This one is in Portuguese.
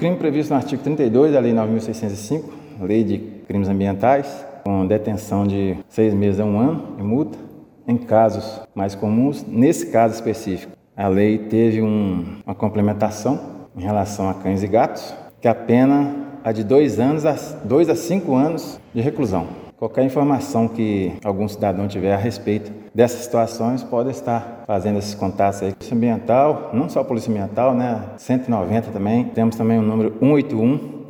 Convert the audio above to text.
crime previsto no artigo 32 da Lei 9.605, Lei de Crimes Ambientais, com detenção de 6 meses a 1 ano e multa, em casos mais comuns. Nesse caso específico, a lei teve uma complementação em relação a cães e gatos, que a pena é de 2 a 5 anos de reclusão. Qualquer informação que algum cidadão tiver a respeito dessas situações pode estar fazendo esses contatos aí. Polícia Ambiental, não só a Polícia Ambiental, 190 também. Temos também o número 181,